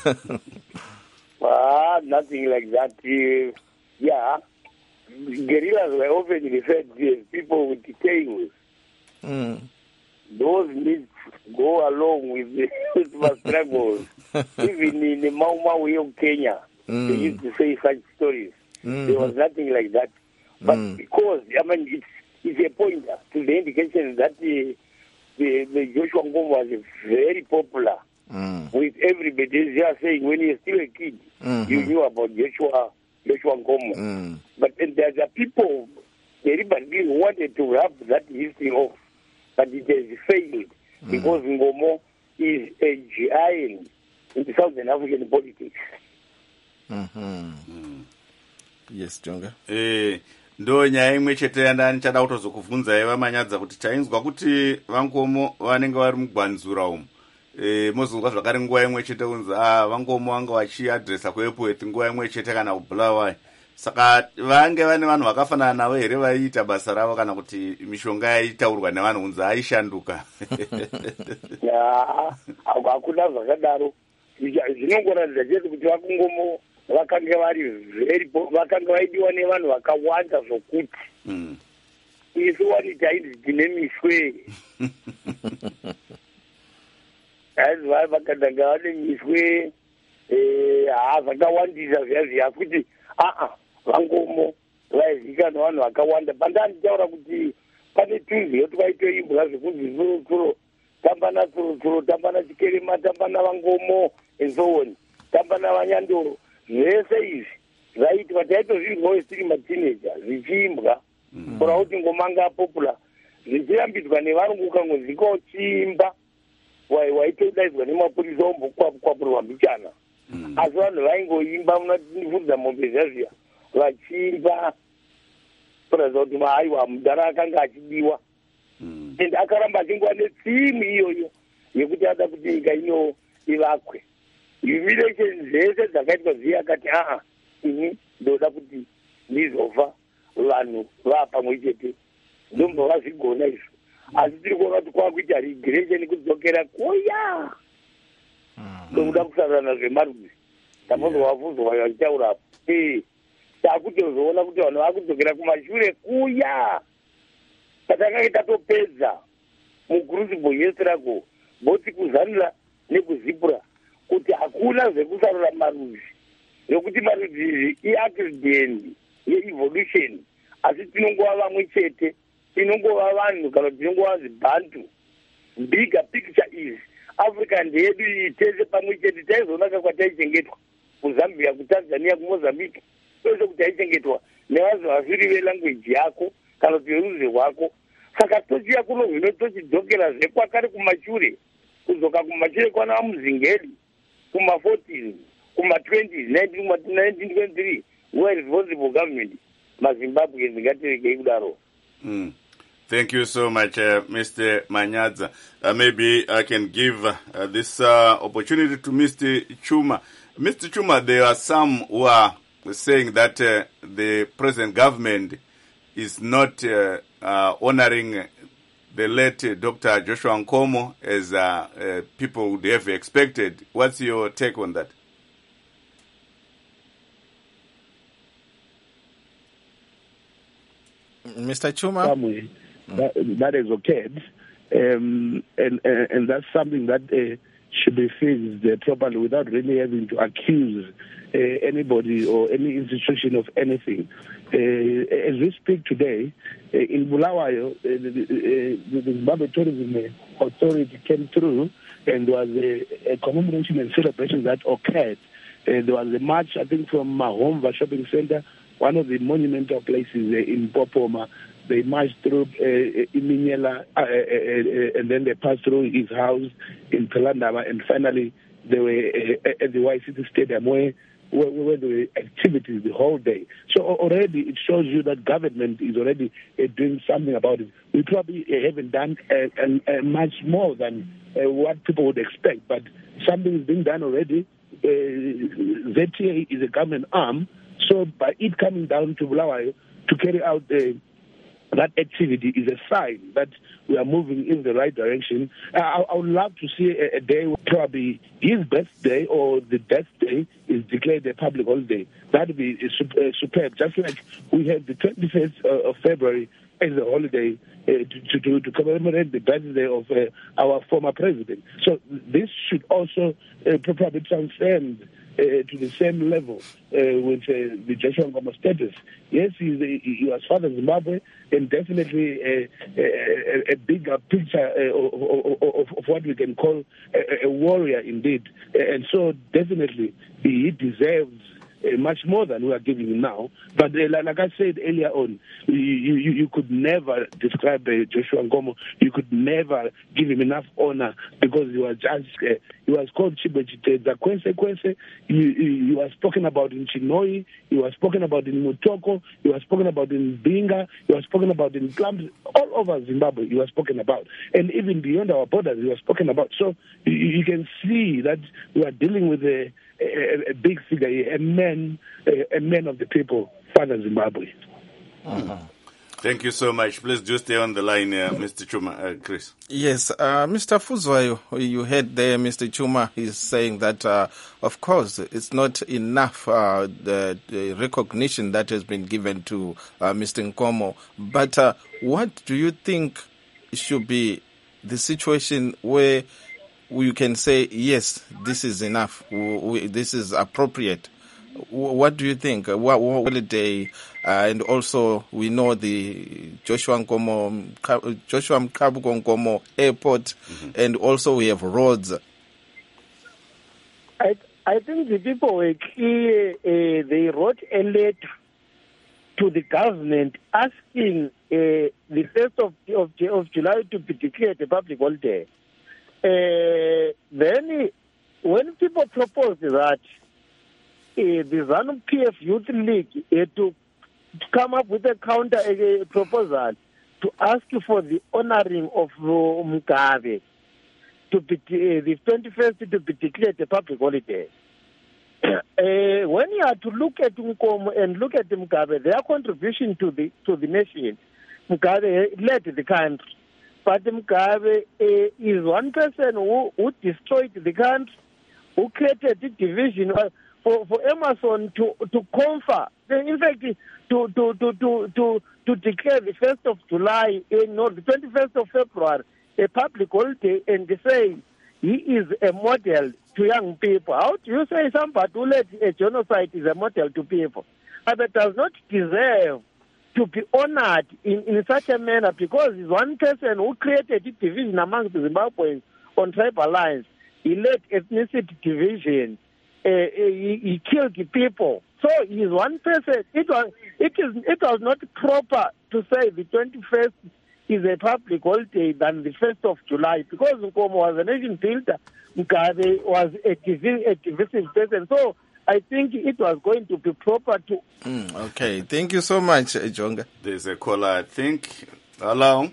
Ah, nothing like that. Uh, yeah. Guerrillas were often referred to as people with tails. Mm. Those myths go along with the, with the struggles. Even in the Mau Mau of Kenya, mm. they used to say such stories. Mm-hmm. There was nothing like that. But mm. because, I mean, it's, it's a pointer to the indication that the, the, the Joshua Nkomo was very popular mm. with everybody. They are saying when you're still a kid, mm-hmm. you knew about Joshua Joshua Nkomo. Mm. But then there are people, everybody wanted to have that history of, but it has failed mm. because Nkomo is a giant in the Southern African politics. Mm-hmm. Mm. Yes, Jonga. Eh, ndo nyaya imwe chete yandani chada kutozokuvhunza iva Manyadza kuti tainzwa kuti vaNkomo vanenge vari mugwanzura umu. Eh, mozonzwa zvakare nguva imwe chete kunzi ah vaNkomo vanga vachiadresa kuairport nguva imwe chete kana kubulawayo. Saka vange vane vanhu vakafanana navo here vaiita basa ravo kana kuti mishonga yaitaurwa nevanhu kunzi aishanduka. Ya, hakuna zvakadaro. Zvinongoratidza chete kuti vaNkomo vakanga vari very vakanga vaidiwa nevanhu vakawanda zvokuti isu wani taiti tine miswe asi vari vakatanga vane miswe haa zvakawandisa zviya zviya kuti aa vaNkomo vaizivikanwa vanhu vakawanda. Pandanditaura kuti pane tunzi yoti vaitoimbwa zvekunzi tsuruturo tambana tsuruturo tambana chikerema tambana vaNkomo and so on tambana vanyandoro. Zvese izvi zvaitwa taitozvinzwawo tiri matineja zvichiimbwa kura kuti ngoma anga popular zvichirambidzwa nevarungu ukangozikawo chiimba waitodaidzwa nemapurisa ombokwapurwa mbichana asi vanhu vaingoimba munofudza mombe zviya vachiimba kuratidza kuti mahaiwa mudhara akanga achidiwa and akaramba achingova netsimu iyoyo yekuti ada kuti nyika ino ivakwe. Humiliation zvese dzakaitwa ziya akati aa ini ndoda kuti ndizofa vanhu vapamwe chete ndombo vazvigona izvo asi tiri kuona kuti kwakuita regression kudzokera kuya ndokuda kusarana zvemarudzi tamozovabvunzwa vachitaurapo e takutozoona kuti vanhu vakudzokera kumashure kuya patakanga tatopedza mucrucible yestruggle boti kuzanira nekuzipura kuti hakuna zvekusarura marudzi nokuti marudzi izvi iaccident yeevolution asi tinongova vamwe chete tinongova vanhu kana tinongova zibhantu. Bigger picture is Africa ndeyedu iyi tese pamwe chete taizonaka kwataichengetwa kuZambia kuTanzania kuMozambique kwese kuti taichengetwa nevanhu vasiri velanguage yako kana kuti verudzi rwako. Saka tochiya kuno zvino tochidzokera zvekwakare kumashure kudzoka kumashure kwana vamuzingeli kuma forties, kuma twenties, nineteen twenty-three, where responsible government, Zimbabwe is the mm. Thank you so much, uh, Mister Manyadza. Uh, maybe I can give uh, this uh, opportunity to Mister Chuma. Mister Chuma, there are some who are saying that uh, the present government is not uh, uh, honoring the late uh, Doctor Joshua Nkomo as uh, uh, people would have expected. What's your take on that? Mister Chuma? Somewhere that, that has occurred, um, and, and and that's something that uh, should be fixed uh, properly without really having to accuse uh, anybody or any institution of anything. Uh, as we speak today, uh, in Bulawayo, uh, the, uh, the Zimbabwe Tourism Authority came through, and there was a, a commemoration and celebration that occurred. Uh, there was a march, I think, from Mahomva Shopping Center, one of the monumental places uh, in Popoma. They marched through uh, Iminyela, uh, uh, uh, and then they passed through his house in Pelandaba, and finally they were uh, at the Y City Stadium where, where, where there were activities the whole day. So already it shows you that government is already uh, doing something about it. We probably uh, haven't done uh, uh, much more than uh, what people would expect, but something is being done already. Uh, Z T A is a government arm, so by it coming down to Bulawayo to carry out the that activity is a sign that we are moving in the right direction. I, I would love to see a, a day where probably his birthday or the death day is declared a public holiday. That would be uh, superb, just like we had the twenty-first of February as a holiday uh, to, to, to commemorate the birthday of uh, our former president. So this should also uh, probably transcend Uh, to the same level uh, with uh, the Joshua Nkomo status. Yes, he's a, he was father of Zimbabwe, and definitely a, a, a bigger picture uh, of, of, of what we can call a, a warrior indeed. And so definitely he deserves Uh, much more than we are giving him now. But uh, like I said earlier on, you, you, you could never describe uh, Joshua Nkomo. You could never give him enough honor because he was just, uh, he was called Chibechiteza Kwense Kwense. He, he, he was spoken about in Chinoi. He was spoken about in Mutoko. He was spoken about in Binga. He was spoken about in Klams. All over Zimbabwe, he was spoken about. And even beyond our borders, he was spoken about. So you, you can see that we are dealing with a A, a big figure, a man, a, a man of the people, Father Zimbabwe. Uh-huh. Thank you so much. Please do stay on the line, uh, Mister Chuma, uh, Chris. Yes, uh, Mister Fuzwayo, you heard there, Mister Chuma is saying that, uh, of course, it's not enough uh, the, the recognition that has been given to uh, Mister Nkomo. But uh, what do you think should be the situation where you can say, yes, this is enough, we, this is appropriate? What do you think? What holiday? Uh, and also, we know the Joshua Nkomo, Joshua Mkabuko Nkomo Airport, mm-hmm. and also we have roads. I I think the people were clear. Uh, they wrote a letter to the government asking uh, the first of, of of July to be declared a public holiday. Uh, then, when people proposed that, uh, the ZANU-P F Youth League had to, to come up with a counter uh, proposal to ask for the honoring of uh, Mugabe, to be uh, the twenty-first to be declared a public holiday. Uh, when you have to look at Nkomo and look at Mugabe, their contribution to the to the nation, Mugabe led the country. But Mugabe uh, is one person who, who destroyed the country, who created the division for, for Emerson to to confer. In fact, to to to to to, to declare the first of July, uh, no, the twenty-first of February, a public holiday, and say he is a model to young people. How do you say somebody who led a genocide is a model to people? But does not deserve to be honored in, in such a manner because he's one person who created a division among the Zimbabweans on tribal lines. He led ethnicity division. Uh, he, he killed the people. So he's one person. It was it is it was not proper to say the twenty-first is a public holiday than the first of July because Nkomo was a nation builder. Mugabe was a, divi- a divisive person. So I think it was going to be proper to... Mm, okay, thank you so much, Jonga. There's a caller, I think. Hello?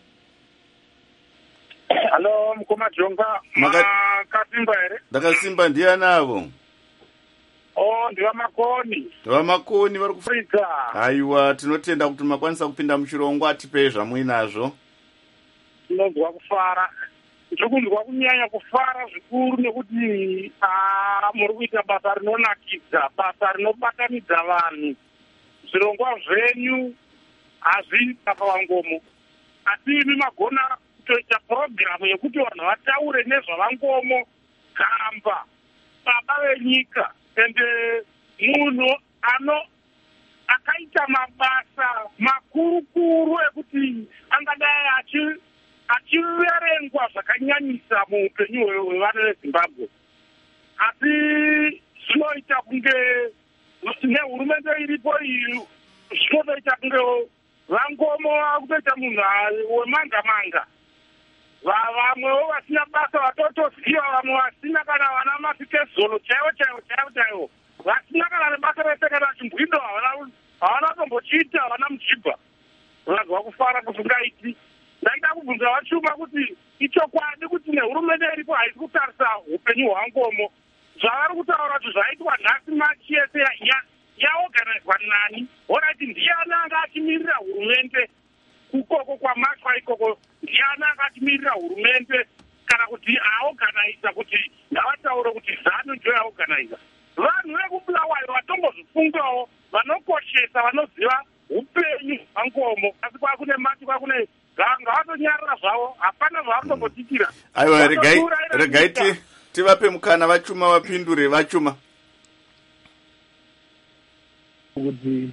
Hello, Mkoma Jonga. Maka... Kasimba ere? Dakasimba ndiya navo. Oh, ndiwa makoni. Ndiwa makoni vari kufrika. Aiwa, tinotenda kuti makwanisa kupinda muchirongwa atipe zvamuinazvo. ndinonzwa kufara. Ndiri kunzwa kunyanya kufara zvikuru nekuti muri kuita basa rinonakidza, basa rinobatanidza vanhu. Zvirongwa zvenyu hazvisi pavangomo, asi imi magona kutoita purogiramu yekuti vanhu vataure nezvavangomo kamba baba venyika, ende munhu ano akaita mabasa makuru-kuru ekuti angadai achiverengwa zvakanyanyisa muupenyu hwevana veZimbabwe. Asi zvinoita kunge nehurumende iripo iyi zvinotoita kunge vangomo vakutoita munhu wemanga-manga. Vamwewo vasina basa vatotoziva, vamwe vasina kana vana masikezolo chaivo chaivo chaivo chaivo, vasina kana nebasa rese kana chimbwindo havana tombochiita, havana muchibva. Vanzwa kufara kusingaiti. Ndaida kubvunza vachuma kuti ichokwadi kuti nehurumende iripo haisi kutarisa upenyu hwangomo. Zvavari kutaura kuti zvaitwa nhasi machi yese yaorganizwa nani, orati ndiani anga achimirira hurumende kukoko kwamatwa ikoko, ndiani anga achimirira hurumende kana kuti aorganiza kuti ngavataure kuti zanu ndio yaorganiza. Vanhu vekubulawayo vatombozvifungawo, vanokoshesa, vanoziva upenyu hwangomo, asi kwakune mati kwakune ngavatonyarira zvavo, hapana zvavatombotikira. Aiwa, regai regai tivape mukana vachuma vapindure. Vachuma kuti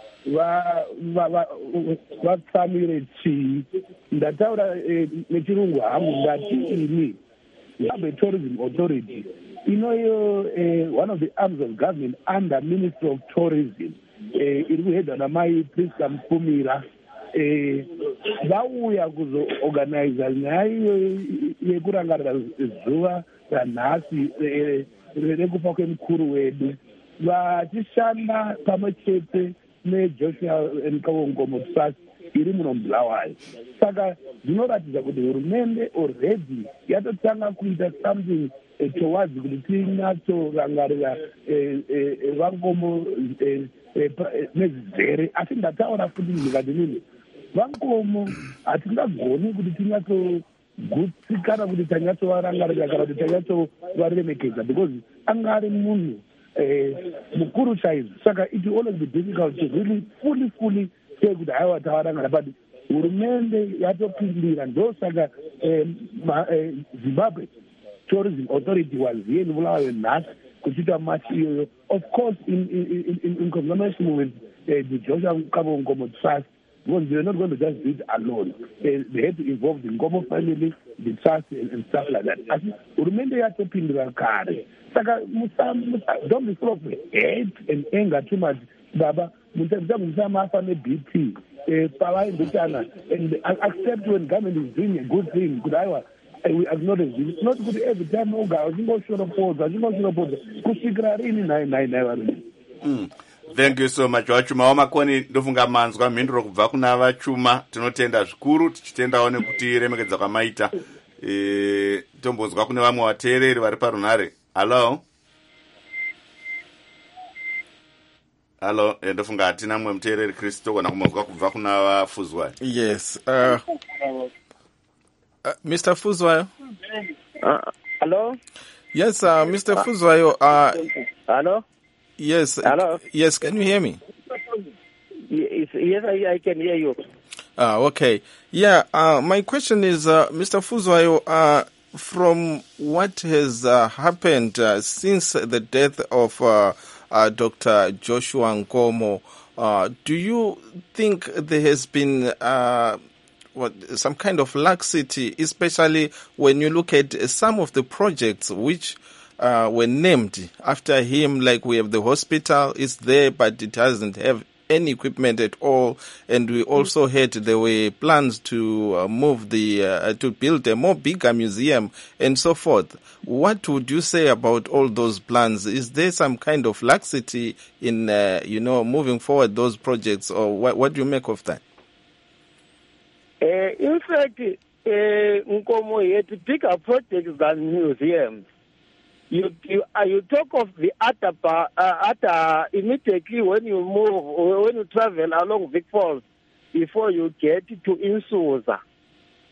vatsamire chii. Ndataura nechirungu hangu ndati ini Zimbabwe Tourism Authority inoyo one of the arms of government under Ministry of Tourism iri kuhedwa namai Priska Mpumira. Vauya kuzoorganiza nyaya iyoyo yekurangarira zuva ranhasi rekufa kwemukuru wedu, vachishanda pamwe chete neJoshua Nkomo Trust iri muno Bulawayo. Saka zvinoratidza kuti hurumende already yatotanga kuita something towards kuti tinyatsorangarira vangomo nezizere. Asi ndataura futi ndikati nini, vangomo hatingagoni kuti tinyatsogutsikana kuti tanyatsovarangarira kana kuti tanyatsovaremekedza, because anga ari munhu mukuru chaizvo. Saka it will always be difficult to really fully fully say kuti haiwa tavarangara, but hurumende yatopindira. Ndo saka Zimbabwe Tourism Authority was here in Bulawayo nhasi kuchita machi iyoyo, of course in in in, in combination with uh, the Joshua Nkomo Trust, because they were not going to just do it alone. Uh, they had to involve the Nkomo family, the trust, and, and stuff like that. As urumende yatopindira kare. Saka don't be full of hate and anger too much. Baba, musamafa ne-B P, pavaindotana, and accept when government is doing a good thing. Good, we acknowledge it. It's not good every time. Oh God, you go show the pose. You go show the pose. Kushikira rini nine nine nine. Thank you so much. Vachuma wamakoni ndofunga manzwa mhinduro kubva kuna vachuma. Tinotenda zvikuru, tichitendawo nekuti remekedza kwamaita. Eh, tombozwa kune vamwe vateereri vari parunhare. Hello. Hello, ndofunga hatina mwe muteereri Kristo kana kumozwa kubva kuna vafuzwayo. Yes. Uh, uh, Mister Fuzwayo. Uh, hello. Yes, uh, Mister Uh, Fuzwayo. Uh, hello. Yes. Hello. Yes, can you hear me? Yes, yes I, I can hear you. Ah, okay. Yeah, uh, my question is, uh, Mister Fuzwayo, uh, from what has uh, happened uh, since the death of uh, uh, Doctor Joshua Nkomo, uh, do you think there has been uh, what some kind of laxity, especially when you look at some of the projects which uh, were named after him, like we have the hospital is there, but it doesn't have any equipment at all, and we also heard there were plans to uh, move the uh, to build a more bigger museum and so forth. What would you say about all those plans? Is there some kind of laxity in uh, you know moving forward those projects, or what, what do you make of that? Uh, in fact, uh, Nkomo had bigger projects than museums. You you, uh, you talk of the Atapa, uh, Ata immediately when you move, when you travel along Vic Falls, before you get to Insusa.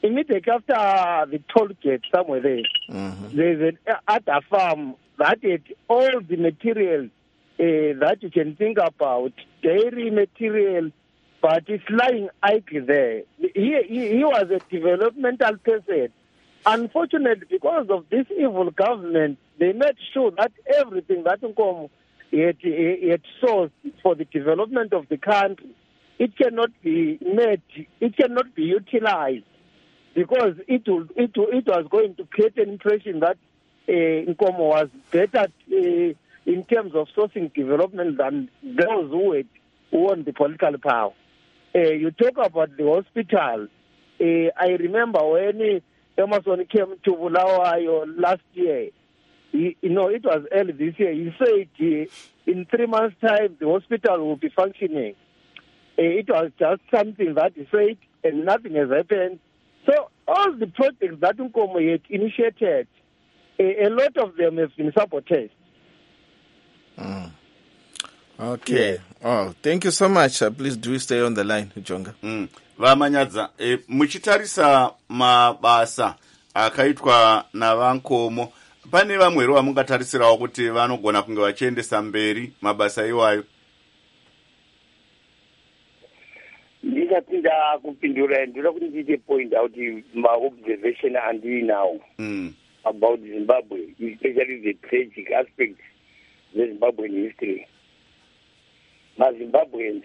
immediately after the toll gate somewhere there, mm-hmm. there's an other farm that had all the material uh, that you can think about, dairy material, but it's lying idle there. He, he, he was a developmental person. Unfortunately, because of this evil government, they made sure that everything that Nkomo had, had sourced for the development of the country, it cannot be made, it cannot be utilized, because it will, it will, it was going to create an impression that uh, Nkomo was better uh, in terms of sourcing development than those who had won the political power. Uh, you talk about the hospital. Uh, I remember when Emerson came to Bulawayo last year, he, you know, it was early this year, he said uh, in three months' time the hospital will be functioning. Uh, it was just something that he said, and nothing has happened. So all the projects that Nkomo had initiated, a, a lot of them have been sabotaged. Mm. Okay. Yeah. Oh, thank you so much. Uh, please do stay on the line, Jonga. Mm. Vamanyadza, e, muchitarisa mabasa akaitwa navankomo, pane vamwewo vamungatarisirawo kuti vanogona kunge vachiendesa mberi mabasa iwayo? Ndingatida kupindura, ndinoda kuti ndiite point out ma-observation andinawo mm. about Zimbabwe, especially the tragic aspect of Zimbabwean history. MaZimbabweans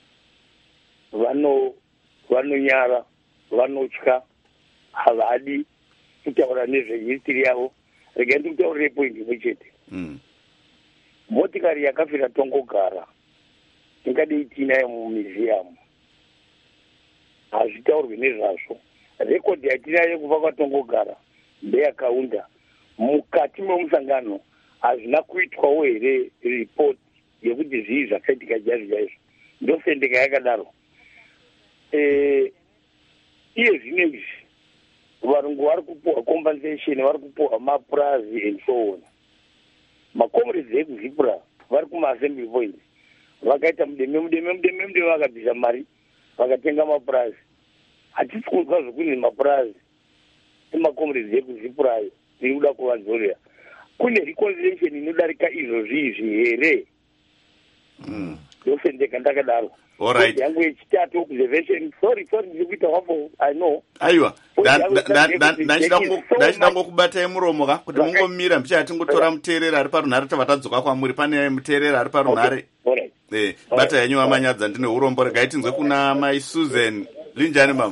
vano vanonyara, vanotya, havadi kutaura nezvehistory yavo. Rega ndikutaurire point imwe chete. Mm. Motikari yakafira Tongogara ingadei tinayo mumuseum. Hazvitaurwi nezvazvo. Rekodhi yatinayo kubva kwaTongogara ndeyakaunda. Mukati memusangano hazvina kuitwawo here report yekuti zvii zvakaitika chaizvo chaizvo. Ndosendeka yakadaro. Eh, iye zvino izvi varungu vari kupuwa compensation, vari kupuwa mapurazi and so on. Makomrades ekuzvipura vari kuma-assembly point vakaita mudeme mudeme mudeme mudeme vakabvisa mari vakatenga mapurazi. Hatisi kunzwa zvokunzi mapurazi emakomrades ekuzvipurayo tirikuda kuvanzorera. Kune reconciliation inodarika izvozvi izvi here? Mm. Ndosendeka ndakadaro. All right. Yangu yechitatu observation. Sorry, sorry, ndikuita wambo. I know. Aiwa. Ndachida ngokubatai muromo ka kuti mungomira mbichati ngotora muteerera ari parunhare tavatadzoka kwamuri pane muteerera ari parunhare. Okay. Eh, bata yenyu Vamanyadza ndine urombo regai tinzwe kuna Mai Susan. Linjani mama?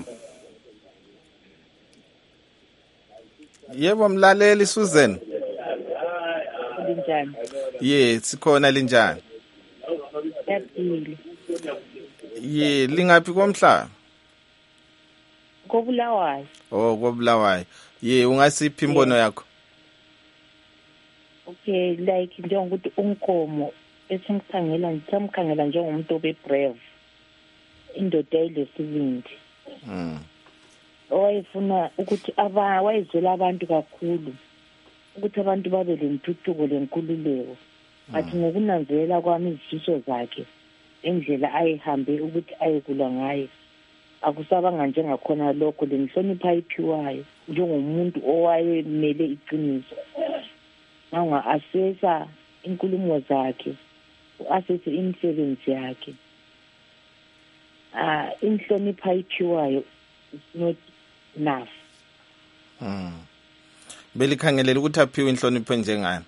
Yebo mlaleli Susan. Linjani? Ye, sikhona linjani? Yaphili. Ye, lingaphi komhlaba? KoBulawayo. Oh, KoBulawayo. Ye, ungasiphi imbono yakho? Okay, like njengokuthi uNkomo esimkhangela ngisamkhangela njengomuntu obebrave. Indoda elesibindi. Mm. Owayefuna ukuthi aba wayezela abantu kakhulu. Ukuthi abantu babe lentuthuko lenkululeko. Bathi ngokunanzelela kwami izifiso zakhe endlela ayihambe ukuthi ayekula ngayo akusabanga njengakhona lokho lenhlonipha ayiphiwayo njengomuntu owayemele iqiniso. Nanga asesa inkulumo zakhe, asese imisebenzi yakhe. Ah, inhlonipha ayiphiwayo is not enough. Mm. Belikhangelela ukuthi aphiwe inhlonipho njengani?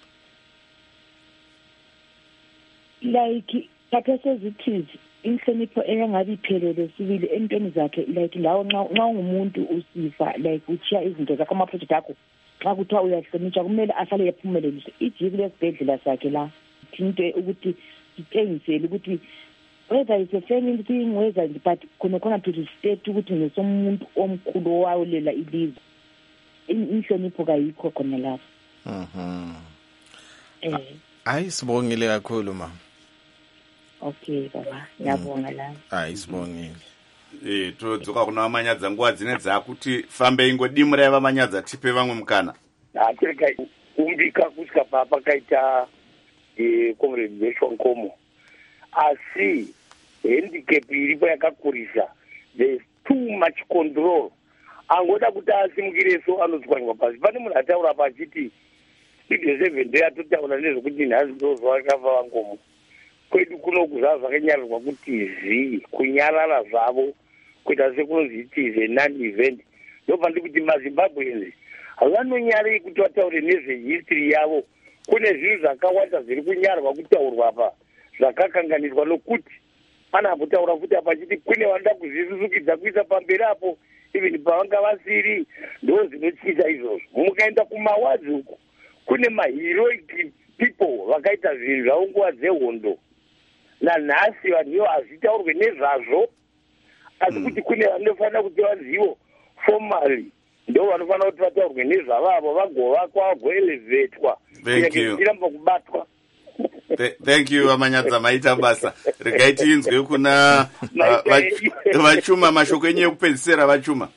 Like khathe sezithizi inhlonipho engabe iphelele sibili entweni zakhe, like lawo nxa nxa ungumuntu usifa like uchiya izinto zakho ama project akho xa kuthiwa uyahlonitsha kumele ahlale yaphumelelisa ijiki lesibhedlela sakhe la into ukuthi itshengisele ukuthi whether it's a family thing whether but khona khona to state ukuthi ngesomuntu omkhulu owawelela ilizwe inhlonipho kayikho khona lapho. Mhm. Eh. Hayi sibongile kakhulu mama. Okay baba, ngiyabonga la. Hayi sibongile. Eh, todzoka kuna Vamanyadza nguva dzine dzakuti fambe ingodimurai Vamanyadza tipe vamwe mukana. Atirika umbika kusika papa kaita eh comrade Nkomo. Asi handicap iripo yakakurisa. There's too much control angoda kuti asimukire so anotswanywa pasi. Pane munhu ataura pachiti studio seven day atotaura nezvekuti nhazi ndozva vakafa vangomo. Kwedu kunoku zvava zvakanyarirwa kuti zi kunyarara zvavo kuita sekunonzi it is a non-event. Ndobva ndikuti maZimbabweans vanonyarei kuti vataure nezvehistory yavo. Kune zvinhu zvakawanda zviri kunyarwa kutaurwa apa zvakakanganirwa nokuti ana kutaura futi apa chiti kune vanoda kuzvisusukidza kuisa pamberi apo even pavanga vasiri ndo zvinotyisa izvozvo. Mukaenda kumawadzi uku kune maheroic people vakaita zvinhu zvavo nguva dzehondo. Nanhasi vanhuvo hazvitaurwe nezvazvo asi kuti kune vanofanira kuti vazivo formally ndo vanofanira kuti vataurwe nezvavavo vagovakwa vagoelevetwa kunyange kubatwa. Thank you Amanyadza maita basa. Regai tinzwe kuna vachuma mashoko enyu ekupedzisira vachuma.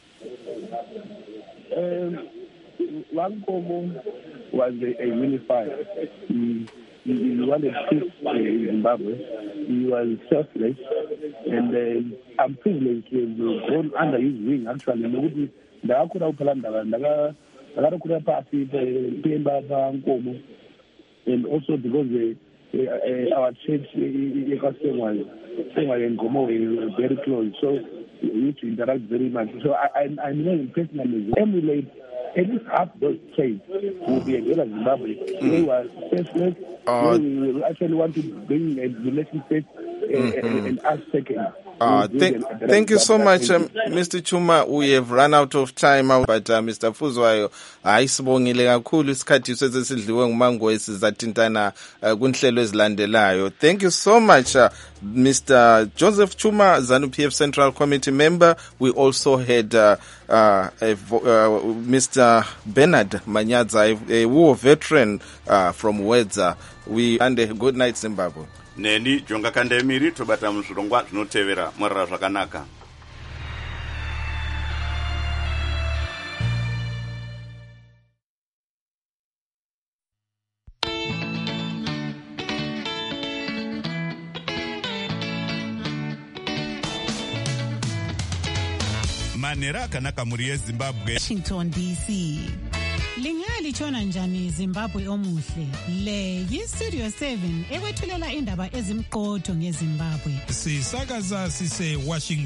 Um, Wankomo was a, a unifier. He, he, he wanted peace in Zimbabwe. He was selfless, and uh, I'm privileged to have grown under his wing. Actually, nokuti ndakakura kuPalanda, ndakakura pasi pemba paNkomo, and also because the, uh, uh, our church ekasengwa sengwa yeNkomo were very close, so we used to interact very much. So I, I, I know him personally. Emulate at least half those traits will be a good Zimbabwe. Mm. They were selfless. Uh, we actually want to bring a relationship mm-hmm. and us second. Uh, thank, thank you so much, um, Mister Chuma. We have run out of time, but uh, Mister Fuzwayo, ayisibongile kakhulu isikhathi sesidliwe ngumango esizatintana kunhlelo ezilandelayo. Thank you so much, uh, Mister Joseph Chuma, ZANU-P F Central Committee member. We also had uh, uh, a, uh, Mister Bernard Manyadza, a, a war veteran uh, from Wedza. We and a good night, Zimbabwe. Neni Jonga Kandemiri tobata muzvirongwa zvinotevera mwarara zvakanaka. Manera akanaka muri yeZimbabwe. Washington D C. Lingali chona njani Zimbabwe omuhle. Le yi-Studio seven ekwethulela indaba ezimqotho ngeZimbabwe. Sisakaza sise Washington.